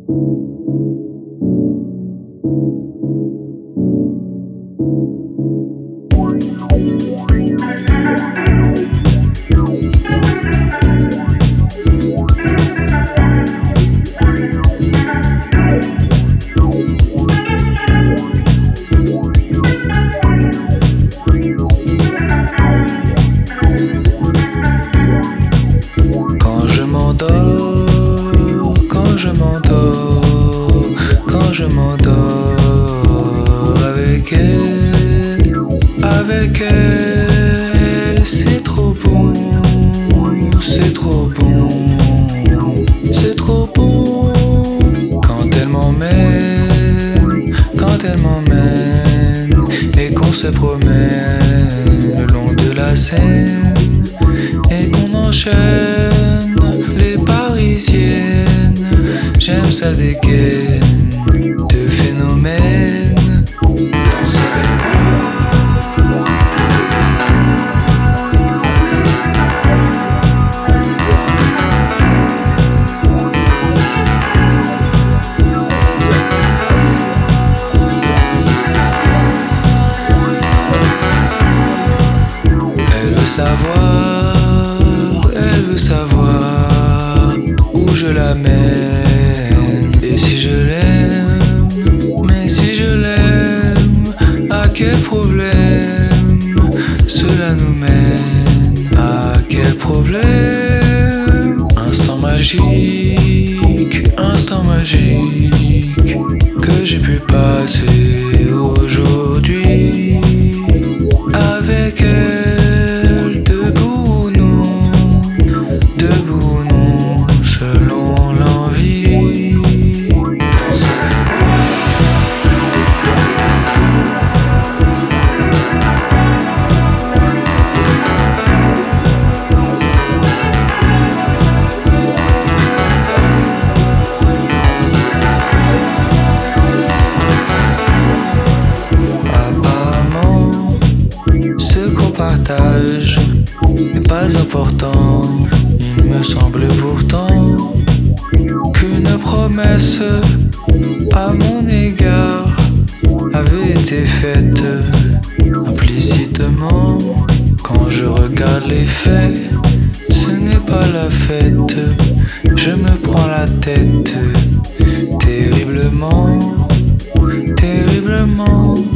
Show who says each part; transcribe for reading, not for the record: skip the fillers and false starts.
Speaker 1: Quand je m'endors avec elle, c'est trop bon, c'est trop bon, c'est trop bon. Quand elle m'emmène et qu'on se promène le long de la Seine et qu'on enchaîne les Parisiennes, j'aime sa dégaine de phénomène. Elle veut savoir où je la mène et si je l'aime, mais si je l'aime, à quel problème cela nous mène, à quel problème? Instant magique que j'ai pu passer aujourd'hui avec elle, debout ou non, selon l'envie. Partage n'est pas important, il me semble pourtant qu'une promesse à mon égard avait été faite implicitement. Quand je regarde les faits, ce n'est pas la fête, je me prends la tête terriblement, terriblement.